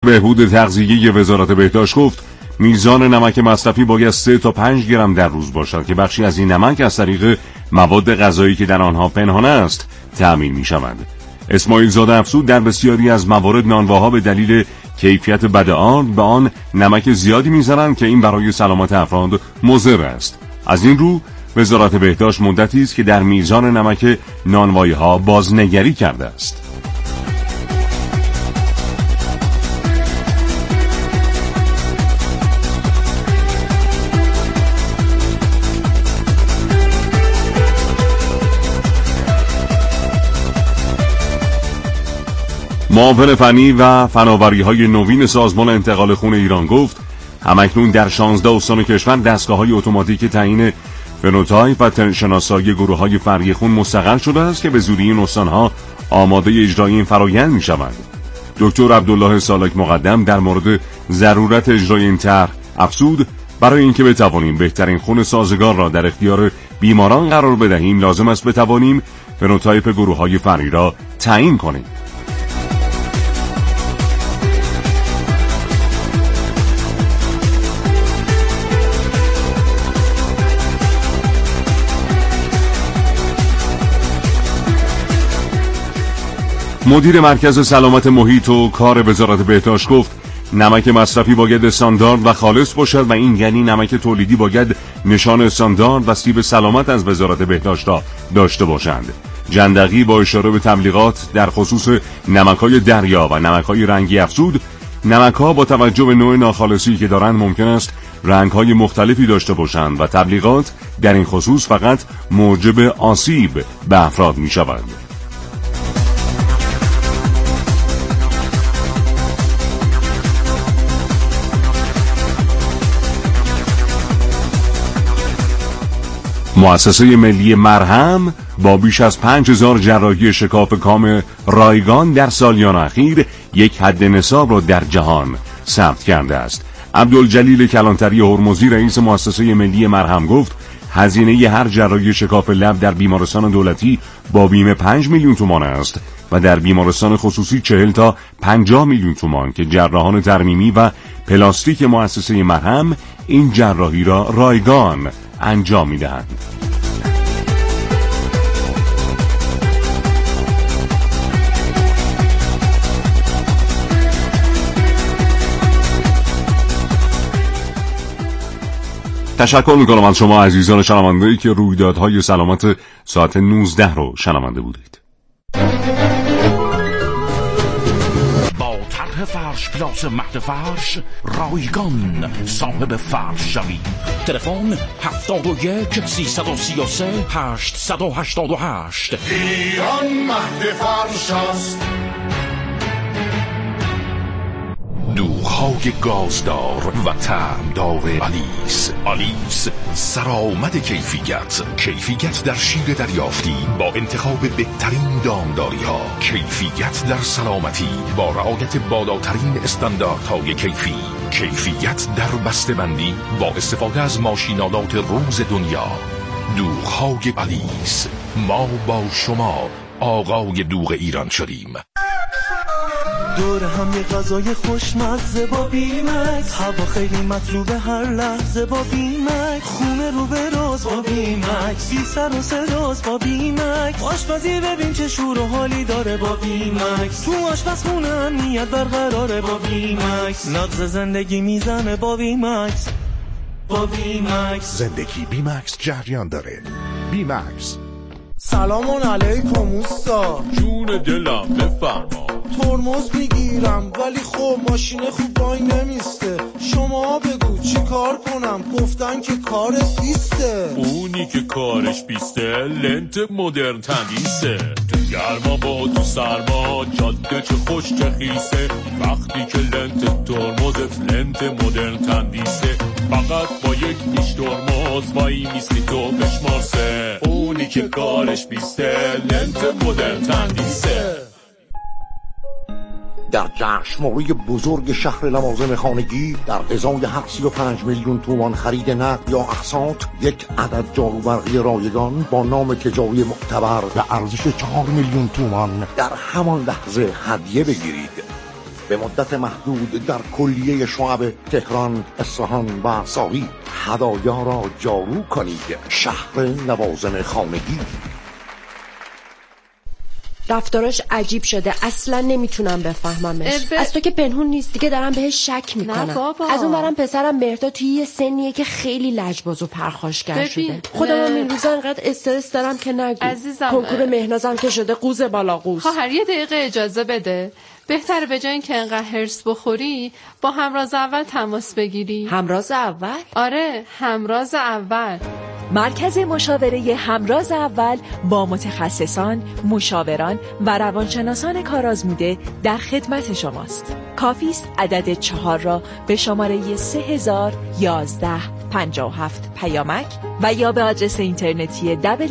بهبود تغذیه وزارت بهداشت گفت میزان نمک مصرفی باید 3 تا 5 گرم در روز باشد که بخشی از این نمک از طریق مواد غذایی که در آنها پنهان است تأمین می شود. اسماعیل زاده افزود در بسیاری از موارد نانواها به دلیل کیفیت بد آن به آن نمک زیادی می‌زنند که این برای سلامت افراد مضر است. از این رو وزارت بهداشت مدتی است که در میزان نمک نانوایی‌ها بازنگری کرده است. معاون فنی و فناوری‌های نوین سازمان انتقال خون ایران گفت همکنون در 16 استان کشور دستگاه‌های اتوماتیک تعیین فنوتایپ و شناسایی گروه‌های فرعی خون مستقر شده است که به زودی این استان‌ها آماده اجرای این فرآیند می‌شوند. دکتر عبدالله سالک مقدم در مورد ضرورت اجرای این طرح افزود برای اینکه بتوانیم بهترین خون سازگار را در اختیار بیماران قرار بدهیم لازم است بتوانیم فنوتایپ گروه‌های فرعی را تعیین کنیم. مدیر مرکز سلامت محیط و کار وزارت بهداشت گفت نمک مصرفی باید استاندارد و خالص باشد و این یعنی نمک تولیدی باید نشان استاندارد و سیب سلامت از وزارت بهداشت داشته باشند. جندقی با اشاره به تبلیغات در خصوص نمک‌های دریا و نمک‌های رنگی افزود نمک‌ها با توجه به نوع ناخالصی که دارند ممکن است رنگ‌های مختلفی داشته باشند و تبلیغات در این خصوص فقط موجب آسیب به افراد می‌شود. مؤسسه ملی مرهم با بیش از 5000 جراحی شکاف کام رایگان در سالیان اخیر یک حد نصاب را در جهان ثبت کرده است. عبدالجلیل کلانتری هرمزی رئیس مؤسسه ملی مرهم گفت هزینه هر جراحی شکاف لب در بیمارستان دولتی با بیمه 5 میلیون تومان است و در بیمارستان خصوصی 40 تا 50 میلیون تومان که جراحان ترمیمی و پلاستیک مؤسسه مرهم این جراحی را رایگان انجام می‌دهند. تشکر می‌کنم از شما عزیزان شنونده‌ای که رویدادهای سلامت ساعت 19 رو شنونده بودید. فرش پلاس مهد فرش رایگان صاحب فرش شوید. تلفن 71 333 888. ایران مهد فرش است. دوغ‌های گازدار و طعمدار آلیس سرآمد کیفیت در شیر دریافتی با انتخاب بهترین دامداری ها، کیفیت در سلامتی با رعایت بالاترین استانداردهای کیفیت در بسته‌بندی با استفاده از ماشینالات روز دنیا. دوغ‌های آلیس، ما با شما آقای دوغ ایران شدیم. دور هم یه غذای خوشمزه با بیمکس، هوا خیلی مطلوبه هر لحظه با بیمکس، خونه رو به راز با بیمکس، بی سر و صداست با بیمکس، آشپزی ببین چه شور و حالی داره با بیمکس، تو آشپزخونه امنیت برقراره با بیمکس، نبض زندگی میزنه با بیمکس. با بیمکس زندگی بیمکس جریان داره. بیمکس. سلام علیکم اوستا. جون دلم بفرما. ترمز میگیرم ولی خب ماشین خوب وای نمیسته، شما بگو چی کار کنم؟ گفتن که کارت بیسته. اونی که کارش بیسته لنت مدرن تندیسه، تو گرما با تو سرما جاده چه خوش چه خیسه، وقتی که لنت ترمزت لنت مدرن تندیسه، فقط با یک نیش ترمز وای میستی تو بشمارسه، اونی که کارش بیسته لنت مدرن تندیسه. در جشنواره بزرگ شهر لوازم خانگی در ازای 35 میلیون تومان خرید نقد یا اقساط یک عدد جاروبرقی رایگان با نام تجاری معتبر به ارزش 4 میلیون تومان در همان لحظه هدیه بگیرید. به مدت محدود در کلیه شعب تهران، اصفهان و ساری هدایا را جارو کنید. شهر لوازم خانگی. رفتاراش عجیب شده، اصلا نمیتونم بفهممش. از تو که پنهون نیست دیگه، دارم بهش شک میکنم. از اون برم پسرم مهرداد توی یه سنیه که خیلی لجباز و پرخاشگر شده. خودم این روزا انقدر استرس دارم که نگو. عزیزم کنکور مهنازم که شده قوز بالا قوز. خواهر یه دقیقه اجازه بده. بهتره به جای اینکه انقدر هرس بخوری با همراز اول تماس بگیری. همراز اول؟ آره، همراز اول. مرکز مشاوره همراز اول با متخصصان، مشاوران و روانشناسان کارآزموده در خدمت شماست. کافی است عدد 4 را به شماره 301157 پیامک و یا به آدرس اینترنتی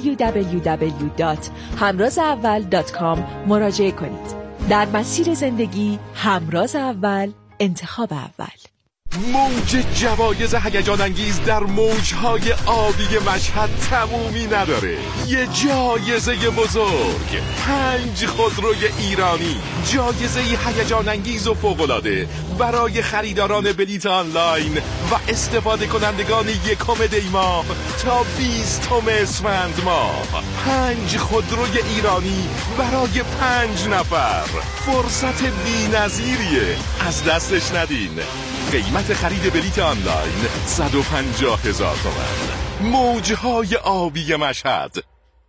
www.hamrazaول.com مراجعه کنید. در مسیر زندگی همراز اول، انتخاب اول. موج جوایز هیجان انگیز در موجهای آبی مشهد تمومی نداره. یه جایزه بزرگ، 5 خودروی ایرانی، جایزه هیجان انگیز و فوق‌العاده برای خریداران بلیت آنلاین و استفاده کنندگان 1 دی ماه تا 20 اسفند ماه. 5 خودروی ایرانی برای 5 نفر. فرصت بی‌نظیریه، از دستش ندین. قیمت خرید بلیت آنلاین 150,000 تومان. موجهای آبی مشهد.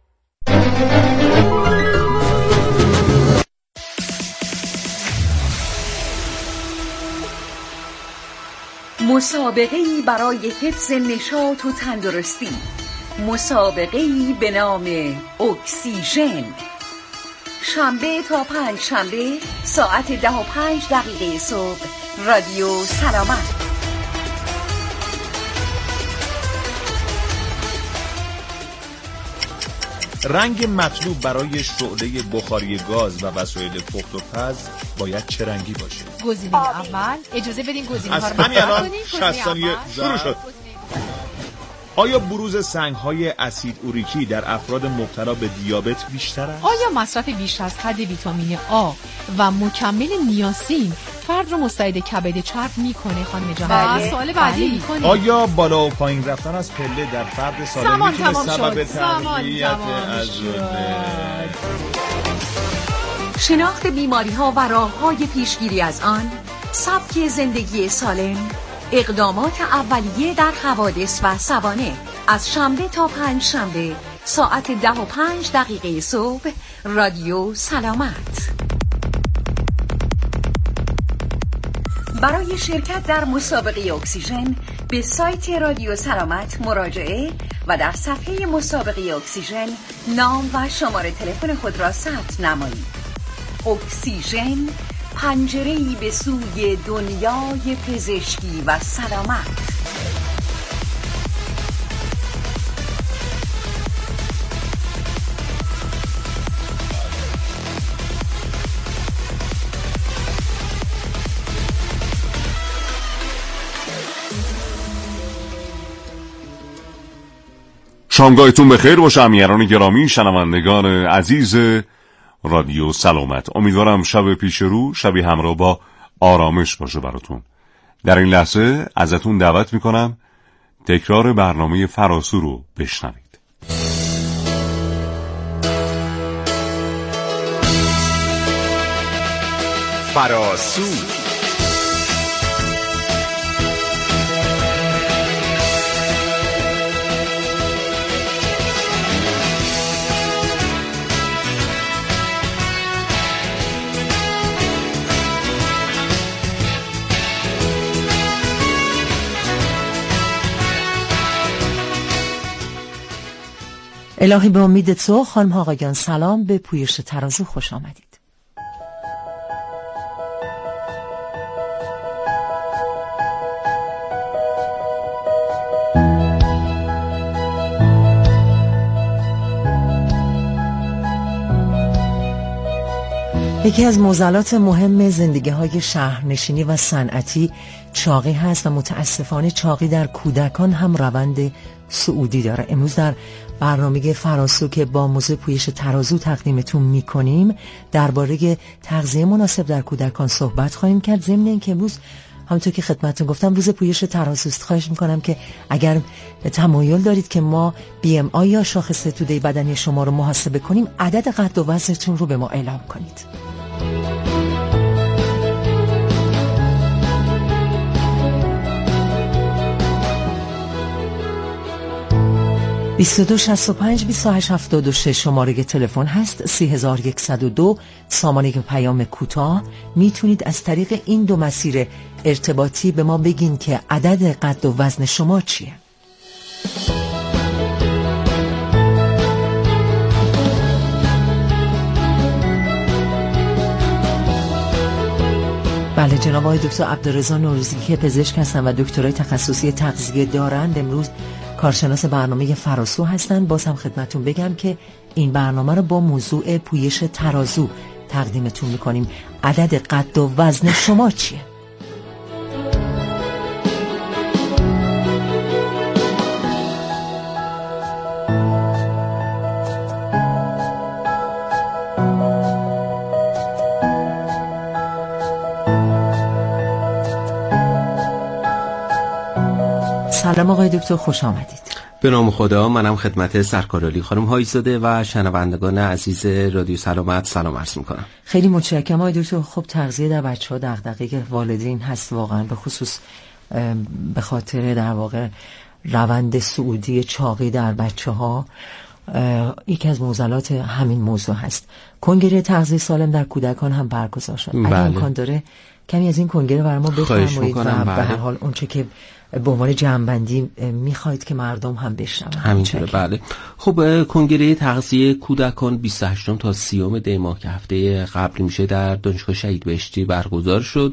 مسابقه‌ای برای حفظ نشاط و تندرستی. مسابقه‌ای به نام اکسیژن. شنبه تا 5 شنبه ساعت 10:05 صبح، رادیو سلامت. رنگ مطلوب برای شعله بخاری گاز و وسایل پخت و پز باید چه رنگی باشه؟ گزینه اول، اجازه بدین گزینه ها رو همین الان 60 ثانیه شروع شد. آیا بروز سنگ‌های اسید اوریکی در افراد مبتلا به دیابت بیشتر است؟ آیا مصرف بیش از حد ویتامین آ و مکمل نیاسین فرد رو مستعد کبد چرب میکنه خانم جان؟ بله. سوال بعدی میکنه. آیا بالا و پایین رفتن از پله در فرد سالم میتونه سبب تقویت عضله؟ شناخت بیماری‌ها و راه‌های پیشگیری از آن، سبک زندگی سالم، اقدامات اولیه در حوادث و سوانح. از شنبه تا 5 شنبه ساعت 10:05 صبح، رادیو سلامت. برای شرکت در مسابقه اکسیژن به سایت رادیو سلامت مراجعه و در صفحه مسابقه اکسیژن نام و شماره تلفن خود را ثبت نمایید. اکسیژن، پنجره‌ای به سوی دنیای پزشکی و سلامت. شامگاهتون بخیر باشه امیران گرامی، شنوندگان عزیز رادیو سلامت. امیدوارم شب پیش رو شبی همراه با آرامش باشه براتون. در این لحظه ازتون دعوت میکنم تکرار برنامه فراسو رو بشنوید. فراسو الهی به امید تو. خانم آقایان سلام، به پویش ترازو خوش آمدید. یکی از معضلات مهم زندگی‌های شهرنشینی و صنعتی چاقی هست و متاسفانه چاقی در کودکان هم روند صعودی داره. امروز در برنامه فراسو که با موضوع پویش ترازو تقدیمتون میکنیم درباره تغذیه مناسب در کودکان صحبت خواهیم کرد. ضمن اینکه امروز همونطور که خدمتتون گفتم روز پویش ترازوست، خواهش میکنم که اگر تمایل دارید که ما BMI یا شاخص توده بدنی شما رو محاسبه کنیم، عدد قد و وزنتون رو به ما اعلام کنید. 2265-2876 شماره تلفن هست. 3102 سامانه پیام کوتاه. میتونید از طریق این دو مسیر ارتباطی به ما بگین که عدد قد و وزن شما چیه. بله، جناب آقای دکتر عبدالرضا نوروزی که پزشک هستن و دکترای تخصصی تغذیه دارند، امروز کارشناس برنامه فراسو هستن. باز هم خدمتون بگم که این برنامه رو با موضوع پویش ترازو تقدیمتون میکنیم. عدد قد و وزن شما چیه؟ سلام آقای دکتر، خوش آمدید. به نام خدا. منم خدمت سرکارعالی خانم هایزاده و شنوندگان عزیز رادیو سلامت سلام عرض میکنم. خیلی متشکرم آقای دکتر. خب تغذیه در بچه‌ها دغدغه والدین هست واقعا، به خصوص به خاطر در واقع روند صعودی چاقی در بچه‌ها. یکی از معضلات همین موضوع هست. کنگره تغذیه سالم در کودکان هم برگزار شد. اگه امکان داره کمی از این کنگره برای ما بفرمایید و به هر حال اونچه که به عنوان جمع‌بندی میخواید که مردم هم بشنون. همینطوره. بله. خب کنگره تغذیه کودکان 28 تا 30 دی ماه که هفته قبل میشه در دانشگاه شهید بهشتی برگزار شد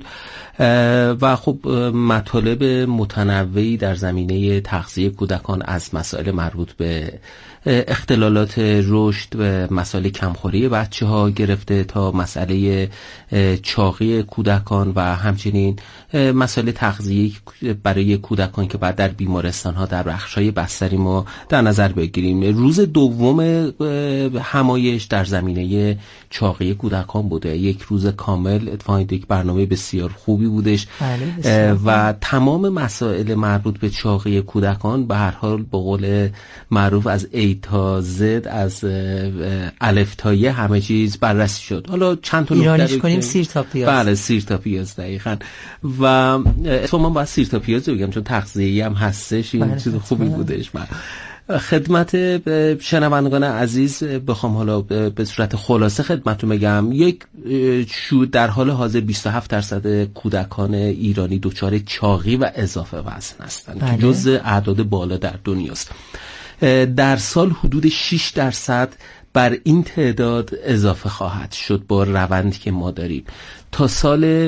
و خب مطالب متنوعی در زمینه تغذیه کودکان از مسائل مربوط به اختلالات رشد و مسائل کمخوری بچه‌ها گرفته تا مسئله چاقی کودکان و همچنین مسائل تغذیه برای کودکان که بعد در بیمارستان‌ها در بخش‌های بستری ما در نظر بگیریم. روز دوم همایش در زمینه چاقی کودکان بوده. یک روز کامل، اتفاقاً یک برنامه بسیار خوبی بودش و تمام مسائل مربوط به چاقی کودکان به هر حال به قول معروف از A تا Z، از الف تا ی همه چیز بررسی شد. حالا چند تا ایرانیش کنیم سیر تا پیاز. بله، سیر تا پیاز دقیقاً. و اتفاقاً باید سیر تا پیاز بگم چون تغذیه‌ای هم هستش. این چیز خوبی بودش. خدمت شنوندگان عزیز بخوام حالا به صورت خلاصه خدمتتون بگم، یک در حال حاضر 27% کودکان ایرانی دچار چاقی و اضافه وزن هستند که جزء اعداد بالا در دنیاست. در سال حدود 6% بر این تعداد اضافه خواهد شد با روندی که ما داریم. تا سال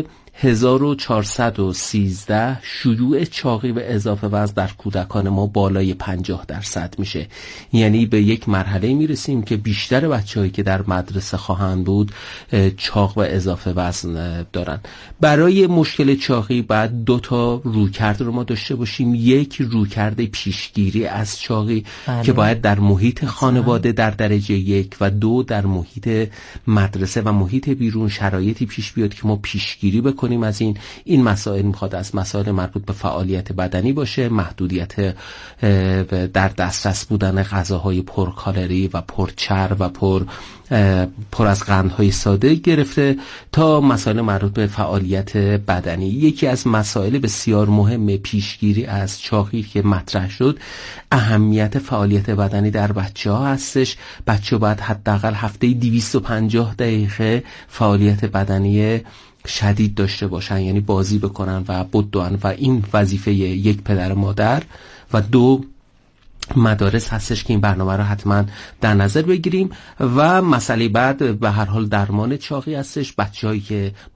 1413 شیوع چاقی و اضافه وزن در کودکان ما بالای 50% میشه. یعنی به یک مرحله میرسیم که بیشتر بچه‌هایی که در مدرسه خواهند بود چاق و اضافه وزن دارن. برای مشکل چاقی بعد 2 تا رویکرد رو ما داشته باشیم. یک، رویکرد پیشگیری از چاقی که باید در محیط خانواده در درجه 1 و 2 در محیط مدرسه و محیط بیرون شرایطی پیش بیاد که ما پیشگیری بکنیم از این مسائل. میخواد از مسائل مربوط به فعالیت بدنی باشه، محدودیت در دسترس بودن غذاهای پرکالری و پرچرب و پر از قندهای ساده گرفته تا مسائل مربوط به فعالیت بدنی. یکی از مسائل بسیار مهم پیشگیری از چاقی که مطرح شد اهمیت فعالیت بدنی در بچه‌ها هستش. بچه‌ها باید حداقل هفته 250 دقیقه فعالیت بدنی شدید داشته باشن، یعنی بازی بکنن و بدوئن و این وظیفه یک پدر مادر و 2 مدارس هستش که این برنامه رو حتما در نظر بگیریم. و مسئله بعد به هر حال درمان چاقی هستش. بچه‌هایی که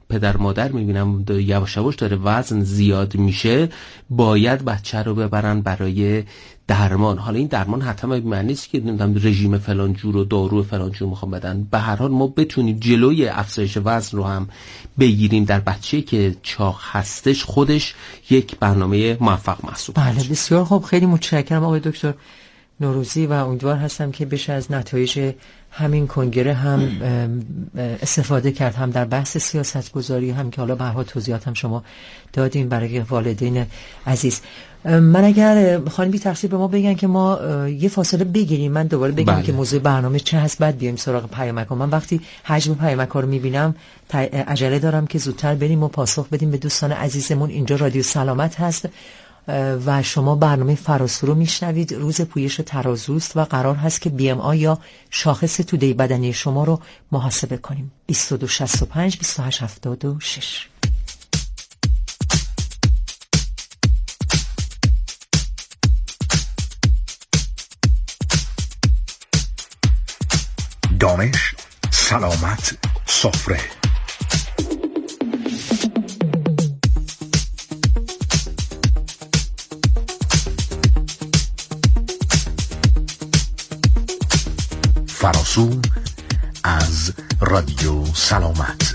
پدر مادر میبینم یواش یواش داره وزن زیاد میشه، باید بچه رو ببرن برای درمان. حالا این درمان حتما به معنی نیست که رژیم فلان جور و دارو فلان جور میخوام بدن. به هر حال ما بتونیم جلوی افزایش وزن رو هم بگیریم در بچه‌ای که چاق هستش، خودش یک برنامه موفق محسوب میشه. بله بسیار خوب، خیلی متشکرم آقای دکتر نوروزی و امیدوار هستم که بشه از نتایج همین کنگره هم استفاده کرد، هم در بحث سیاست گذاری، هم که حالا به هر حال توضیحات هم شما دادیم برای والدین عزیز. من اگر خانم بی تقصیر به ما بگن که ما یه فاصله بگیریم، من دوباره بگم که موضوع برنامه چه هست، بعد بیایم سراغ پیامک ها. من وقتی حجم پیامک ها رو میبینم عجله دارم که زودتر بریم و پاسخ بدیم به دوستان عزیزمون. اینجا رادیو سلامت هست و شما برنامه فراسو رو میشنوید. روز پویش ترازوست و قرار هست که BMI یا شاخص توده بدنی شما رو محاسبه کنیم. 2265 2876. دانش، سلامت، سفره. فراسو از رادیو سلامت.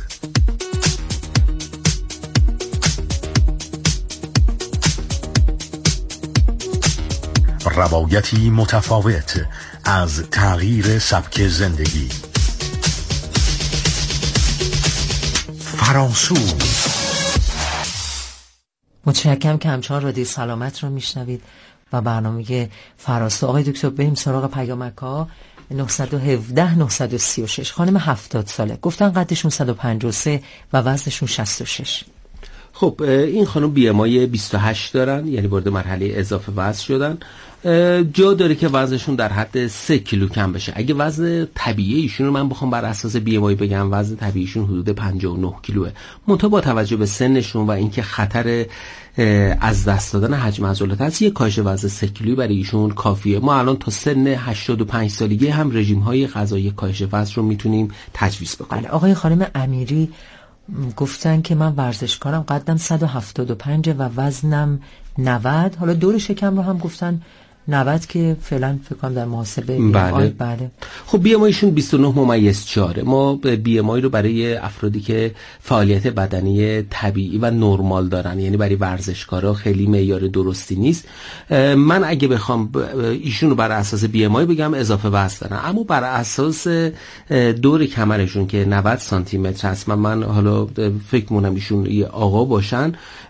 روایتی متفاوت از تغییر سبک زندگی. فراسو. متشکرم که همچنان رادیو سلامت رو میشنوید و برنامه فراسو. آقای دکتر بریم سراغ پیامک ها. 917 936 خانم 70 ساله، گفتن قدشون 153 و وزنشون 66. خب این خانم BMI 28 دارن، یعنی وارد مرحله اضافه وزن شدن. جا داره که وزنشون در حد 3 کیلو کم بشه. اگه وزن طبیعی ایشون رو من بخوام بر اساس BMI بگم، وزن طبیعیشون حدود 59 کیلوه. منتها با توجه به سنشون و اینکه خطر از دست دادن حجم عضلات هست، یک کاهش وزن 3 کیلویی برای ایشون کافیه. ما الان تا سن 85 سالگی هم رژیم‌های غذایی کاهش وزن رو میتونیم تجویز بکنیم. بله آقای خانم امیری گفتن که من ورزشکارم، قدم 175 و وزنم 90. حالا دور شکم رو هم گفتن 90 که فعلا فکر کنم در محاسبه بله. خب BMIشون 29.4. ما BMI رو برای افرادی که فعالیت بدنی طبیعی و نرمال دارن، یعنی برای ورزشکارا خیلی معیار درستی نیست. من اگه بخوام ایشون رو بر اساس BMI بگم اضافه وزن دارن، اما بر اساس دور کمرشون که 90 سانتی متر هست، من حالا فکر می‌کنم ایشون یه آقا باشن،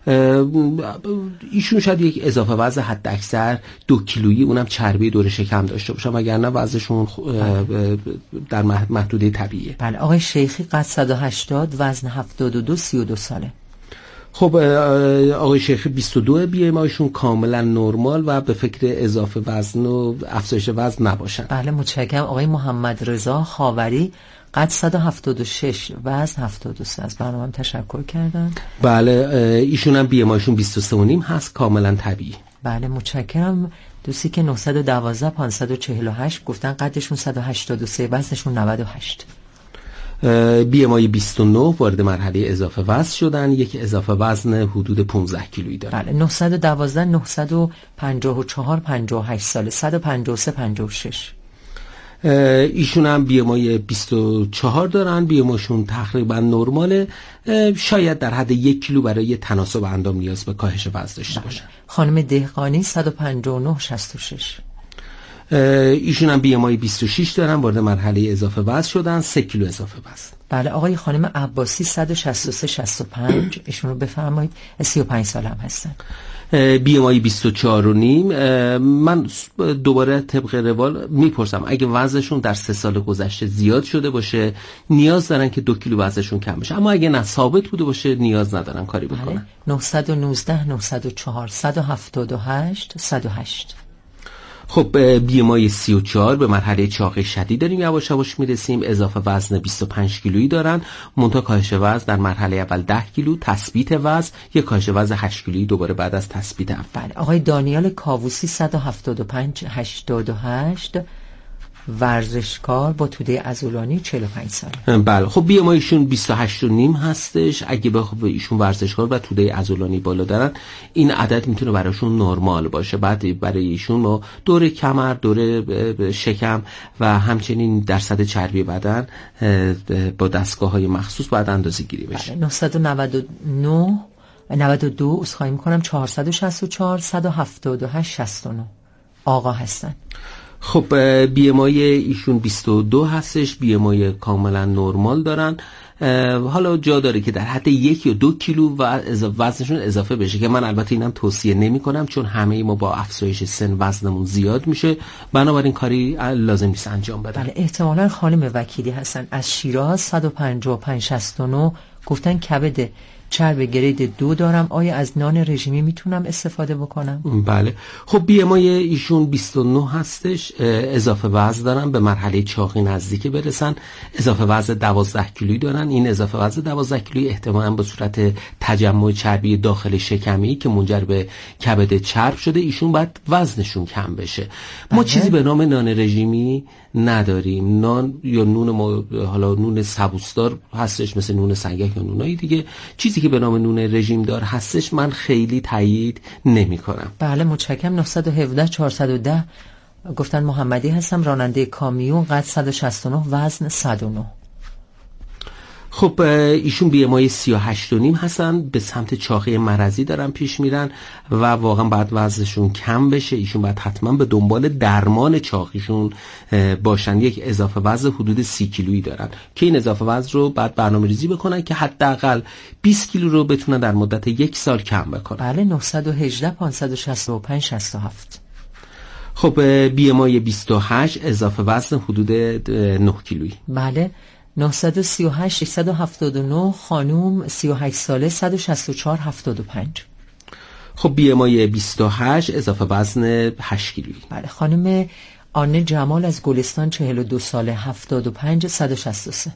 ایشون شاید یک اضافه وزن حد اکثر 2 کیلویی، اونم چربی دور شکم داشته باشن، وگرنه وزنشون در محدوده طبیعیه. بله آقای شیخی قد 180 وزن 72 32 ساله. خب آقای شیخی 22 BMIشون کاملا نرمال و به فکر اضافه وزن و افزایش وزن نباشن. بله متشکرم. آقای محمد رضا خاوری قد 176 وزن 73. از برنامه تشکر کردن. بله ایشون هم BMIشون 23.5 هست، کاملا طبیعی. بله متشکرم. دوستی که 912 548 گفتن قدشون 183 وزنشون 98. BMI 29 وارد مرحله اضافه وزن شدن، یک اضافه وزن حدود 15 کیلویی دارن. بله 912 954 58 ساله، 153 56. ایشون هم BMI 24 دارن، BMIشون تقریبا نرماله، شاید در حد 1 کیلو برای تناسب اندام نیاز به کاهش وزن داشته باشن. خانم دهقانی 159 66. ایشون هم BMI 26 دارن، وارد مرحله اضافه وزن شدن، 3 کیلو اضافه وزن. بله آقای خانم عباسی 163 65 ایشون رو بفرمایید، 35 سال هم هستن. BMI 24.5. من دوباره طبق روال میپرسم اگه وزنشون در 3 سال گذشته زیاد شده باشه نیاز دارن که 2 کیلو وزنشون کم بشه، اما اگه نه ثابت بوده باشه نیاز ندارن کاری بکنن. 919 904 178 108. خب BMI 34 به مرحله چاقی شدید داریم، یواش یواش میرسیم. اضافه وزن 25 کیلویی دارن، منتها کاهش وزن در مرحله اول 10 کیلو، تثبیت وزن یک کاهش وزن 8 کیلویی دوباره بعد از تثبیت اول. آقای دانیال کاووسی 175 88 ورزشکار با توده عضلانی 45 سال. بله خب بی ام آی ایشون 28.5 هستش. اگه به ایشون ورزشکار و توده عضلانی بالا دارن این عدد میتونه براشون نرمال باشه. بعد برای ایشون ما دور کمر، دور شکم و همچنین درصد چربی بدن با دستگاه‌های مخصوص باید اندازه‌گیری بشه. 992 عذرخواهی میکنم 464 178 69 آقا هستن. خب بی ام آی ایشون 22 هستش. بی ام آی کاملا نرمال دارن. حالا جا داره که در حد 1 یا 2 کیلو وزنشون اضافه بشه که من البته اینم توصیه نمی کنم چون همه ما با افزایش سن وزنمون زیاد میشه، بنابراین کاری لازم نیست انجام بدن. بله احتمالاً خانم وکیلی هستن از شیراز 155 69 گفتن کبد چرب گرید 2 دارم، آیا از نان رژیمی میتونم استفاده بکنم؟ بله خب بی ام آی ایشون 29 هستش. اضافه وزن دارن، به مرحله چاقی نزدیک برسن. اضافه وزن 12 کیلویی دارن. این اضافه وزن 12 کیلویی احتمالاً به صورت تجمع چربی داخل شکمی که منجر به کبد چرب شده ایشون باید وزنشون کم بشه. ما چیزی به نام نان رژیمی نداریم. نان یا نون ما حالا نون سبوسدار هستش مثل نون سنگک یا نونای دیگه، چیزی که به نام نون رژیم دار هستش من خیلی تایید نمی کنم. بله متشکرم. 917 410 گفتن محمدی هستم، راننده کامیون، قد 169 وزن 109. خب ایشون بی ام آی 38.5 هستن، به سمت چاقی مرضی دارن پیش میرن و واقعا باید وزنشون کم بشه. ایشون باید حتما به دنبال درمان چاقیشون باشن. یک اضافه وزن حدود 30 کیلویی دارن که این اضافه وزن رو باید برنامه‌ریزی بکنن که حداقل 20 کیلو رو بتونن در مدت 1 سال کم بکنن. بله 918 565 67. خب بی ام آی 28 اضافه وزن حدود 9 کیلویی. بله 938 679 خانوم 38 ساله 164 75. خب بی ام آی 28 اضافه وزن 8 کیلویی. بله خانم آنه جمال از گلستان 42 ساله 75 163.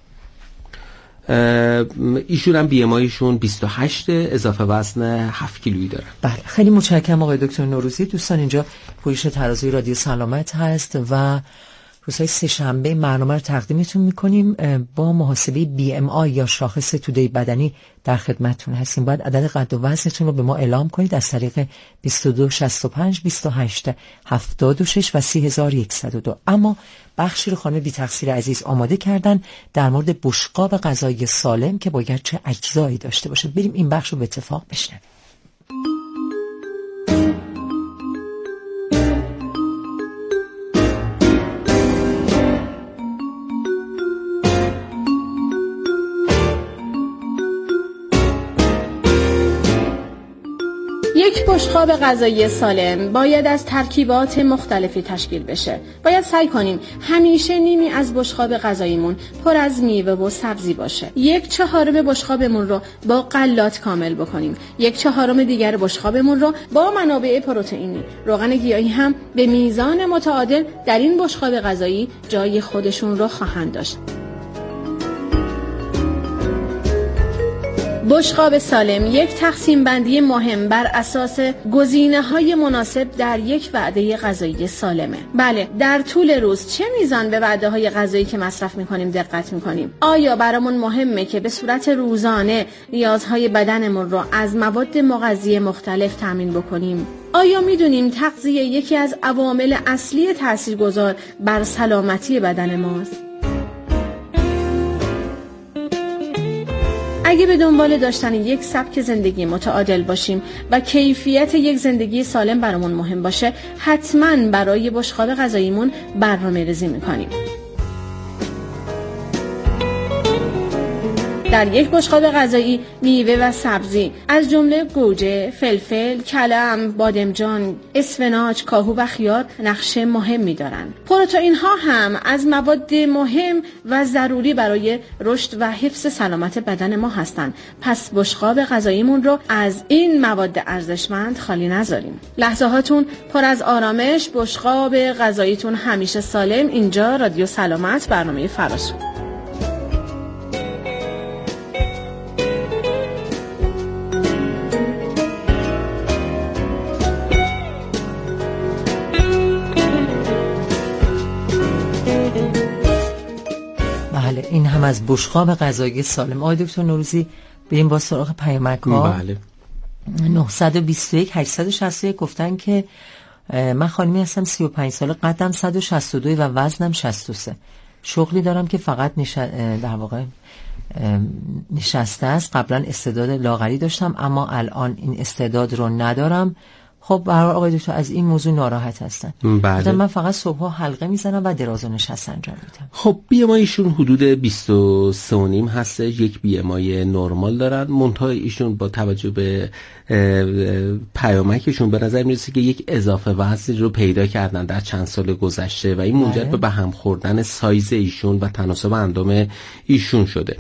ایشون هم بی ام آیشون 28 اضافه وزن 7 کیلویی دارن. بله خیلی متشکرم آقای دکتر نوروزی. دوستان اینجا پویش ترازوی رادیو سلامت هست و روزهای سه‌شنبه برنامه رو تقدیمتون میکنیم با محاسبه بی ام آی یا شاخص توده بدنی در خدمتتون هستیم. باید عدد قد و وزنتون رو به ما اعلام کنید از طریق 22 65 28 76 و 30102. اما بخشی رو خانم بی تقصیر عزیز آماده کردن در مورد بشقاب غذایی سالم که باید چه اجزایی داشته باشه. بریم این بخش رو به اتفاق بشنویم. یک بشقاب غذایی سالم باید از ترکیبات مختلفی تشکیل بشه. باید سعی کنیم همیشه نیمی از بشقاب غذاییمون پر از میوه و سبزی باشه. 1/4 بشقابمون رو با غلات کامل بکنیم. 1/4 دیگر بشقابمون رو با منابع پروتئینی، روغن گیاهی هم به میزان متعادل در این بشقاب غذایی جای خودشون رو خواهند داشت. بشقاب سالم یک تقسیم بندی مهم بر اساس گزینه‌های مناسب در یک وعده غذایی سالمه. بله، در طول روز چه میزان به وعده‌های غذایی که مصرف می‌کنیم دقت می‌کنیم؟ آیا برامون مهمه که به صورت روزانه نیازهای بدنمون رو از مواد مغذی مختلف تامین بکنیم؟ آیا می‌دونیم تغذیه یکی از عوامل اصلی تاثیرگذار بر سلامتی بدن ماست؟ اگه به دنبال داشتن یک سبک زندگی متعادل باشیم و کیفیت یک زندگی سالم برامون مهم باشه، حتماً برای بشقاب غذاییمون برنامه‌ریزی می‌کنیم. در یک بشقاب غذایی میوه و سبزی از جمله گوجه، فلفل، کلم، بادمجان، اسفناج، کاهو و خیار نقش مهمی دارند. پروتئین ها هم از مواد مهم و ضروری برای رشد و حفظ سلامت بدن ما هستند. پس بشقاب غذاییمون رو از این مواد ارزشمند خالی نذاریم. لحظه هاتون پر از آرامش. بشقاب غذاییتون همیشه سالم. اینجا رادیو سلامت، برنامه فراسو. گفتم از بشقاب غذایی سالم. آقای دکتر نوروزی بریم با سراغ پیامک ها. بله. 921 861 گفتن که من خانمی هستم 35 ساله، قدم 162 و وزنم 63. شغلی دارم که فقط در واقع نشسته است. قبلا استعداد لاغری داشتم اما الان این استعداد رو ندارم. خب برای آقای دکتر از این موضوع ناراحت هستن. بله. من فقط صبح‌ها حلقه میزنم و دراز و نشست انجام میدم. خب BMI ایشون حدود 23.5 هست. یک BMI نرمال دارن. منتها ایشون با توجه به پیامکشون به نظر میرسه که یک اضافه وزن رو پیدا کردن در چند سال گذشته و این منجر به هم خوردن سایز ایشون و تناسب اندام ایشون شده.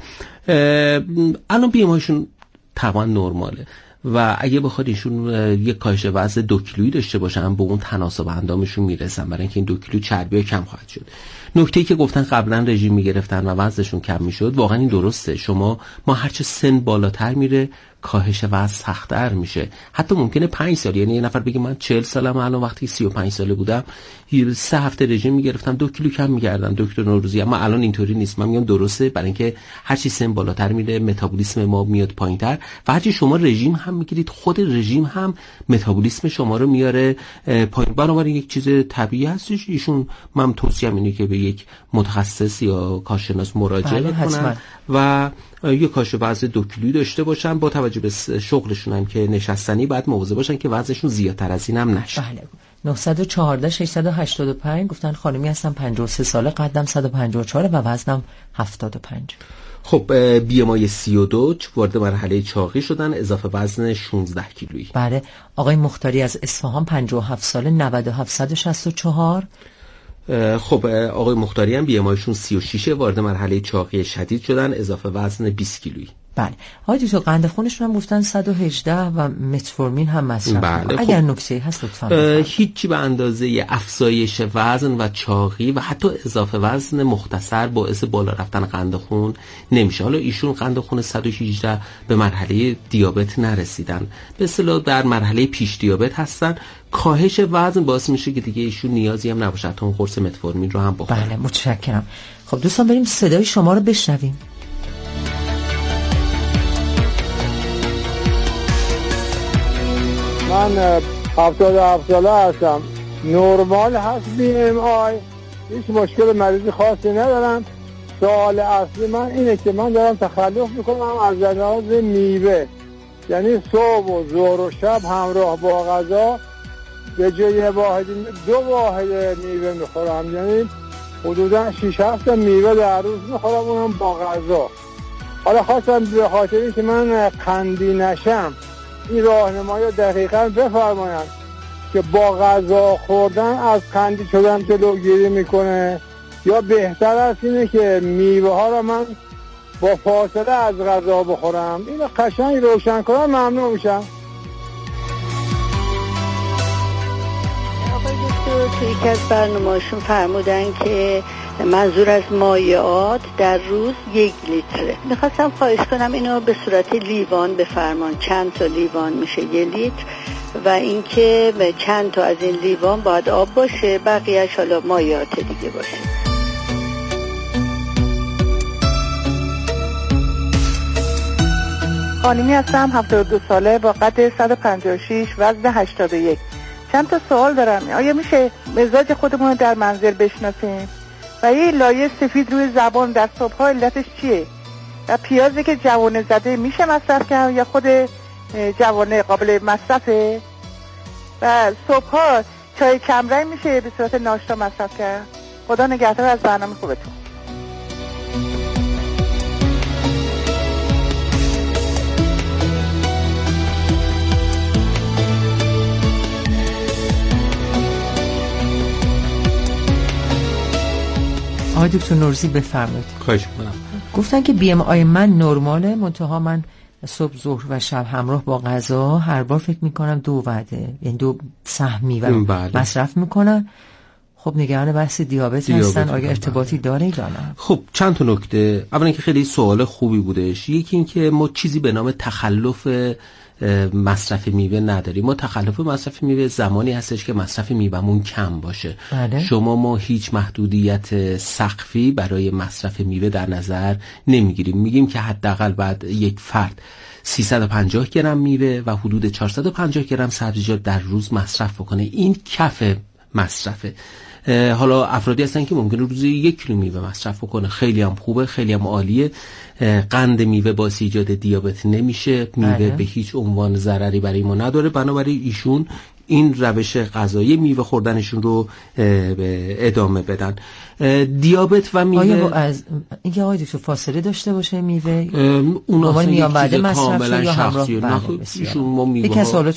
الان BMI ایشون تقریبا نرماله و اگه بخواد ایشون یک کاهش وزن 2 کیلویی داشته باشن به اون تناسب اندامشون میرسن، برای اینکه این 2 کیلو چربی کم خواهد شد. نکته‌ای که گفتن قبلا رژیم میگرفتن و وزنشون کم میشد، واقعا این درسته. ما هرچه سن بالاتر میره کاهش وزن سخت‌تر میشه. حتی ممکنه 5 سال، یعنی یه نفر بگه من 40 سالم الان وقتی 35 ساله بودم 3 هفته رژیم میگرفتم 2 کیلو کم می‌کردم دکتر نوروزی، اما الان اینطوری نیست. من میگم درسته، برای اینکه هرچی سن بالاتر میره متابولیسم ما میاد پایین‌تر و هرچی شما رژیم هم میگیرید خود رژیم هم متابولیسم شما رو میاره پایین. بنابراین یک چیز طبیعی هستش. ایشون من توصیه‌ام اینه که به یک متخصص یا کارشناس مراجعه کنن و یک کاهش وزن 2 کیلویی داشته باشن. با توجه به شغلشون هم که نشستنی باید مواظب باشن که وزنشون زیادتر از این هم نشه. بله. 914 685 گفتن خانمی هستم 53 ساله، قدم 154 و وزنم 75. خب BMI 32 وارد مرحله چاقی شدن، اضافه وزن 16 کیلویی. بله. آقای مختاری از اصفهان 57 ساله، 9764. خب آقای مختاری هم BMIشون 36 وارد مرحله چاقی شدید شدن، اضافه وزن 20 کیلویی. بله. آقای دکتر قند خونشون هم گفتن 118 و متفورمین هم مصرف. بله. اگر نکته هست لطفاً. هیچی به اندازه افزایش وزن و چاقی و حتی اضافه وزن مختصر باعث بالا رفتن قند خون نمیشه. حالا ایشون قند خون 118 به مرحله دیابت نرسیدن، به اصطلاح در مرحله پیش دیابت هستن. کاهش وزن باعث میشه که دیگه ایشون نیازی هم نباشه تا اون قرص متفورمین رو هم بخورن. بله متشکرم. خب دوستان بریم صدای شما رو بشنویم. من 77 ساله هستم، نرمال هست BMI، هیچ مشکل مریضی خاصی ندارم. سوال اصلی من اینه که من دارم تخلف میکنم از لحاظ میوه، یعنی صبح و ظهر و شب همراه با غذا به جای واحدی 2 واحد میوه میخورم، یعنی حدودا 6-7 میوه در روز میخورم، اونم با غذا. حالا خواستم به خاطری که من قندی نشم این راهنمایی رو دقیقاً بفرمایند که با غذا خوردن از قندی شدن جلوگیری میکنه یا بهتر است اینه که میوه ها رو من با فاصله از غذا بخورم؟ اینو قشنگ روشن کنم ممنون میشم. آقای دکتر تو یکی از برنامه‌هاشون فرمودن که منظور از مایعات در روز 1 لیتره. میخواستم خواهش کنم اینو به صورت لیوان بفرمان، چند تا لیوان میشه 1 لیتر و اینکه چند تا از این لیوان باید آب باشه، بقیه‌اش حالا مایعات دیگه باشه. خانمی هستم 72 ساله با قد 156 وزن 81. چند تا سوال دارم. آیا میشه مزاج خودمون رو در منزل بشناسیم؟ و یه لایه سفید روی زبان در صبح‌ها علتش چیه؟ و پیازی که جوانه زده میشه مصرف کرد یا خود جوانه قابل مصرفه؟ و صبح‌ها چای کمرنگ میشه به صورت ناشتا مصرف کرد؟ خدا نگهدار از برنامه خوبتون. آقای دکتر نوروزی بفرمایید. خواهش می‌کنم. گفتن که BMI من نرماله، منتها من صبح ظهر و شب همراه با غذا هر بار فکر میکنم 2 وعده، یعنی 2 سهمی و مصرف میکنن. خب نگران بحث دیابت هستن، آیا ارتباطی داره یا نه؟ خب چند تا نکته. اولا که خیلی سوال خوبی بودش. یکی این که ما چیزی به نام تخلف مصرف میوه نداریم. ما تخلف مصرف میوه زمانی هستش که مصرف میوهمون کم باشه. ما هیچ محدودیت سقفی برای مصرف میوه در نظر نمیگیریم. میگیم که حداقل بعد یک فرد 350 گرم میوه و حدود 450 گرم سبزیجات در روز مصرف بکنه. این کف مصرفه. حالا افرادی هستن که ممکنه روزی 1 کیلو میوه مصرف بکنه، خیلی هم خوبه، خیلی هم عالیه. قند میوه باعث ایجاد دیابت نمیشه، میوه به هیچ عنوان ضرری برای ما نداره، بنابراین ایشون این روش غذایی میوه خوردنشون رو ادامه بدن. دیابت و میوه آیا از اینکه آقای دکتر فاصله داشته باشه میوه اونها میان بعد مصرف یا همراه؟ ایشون ما میوه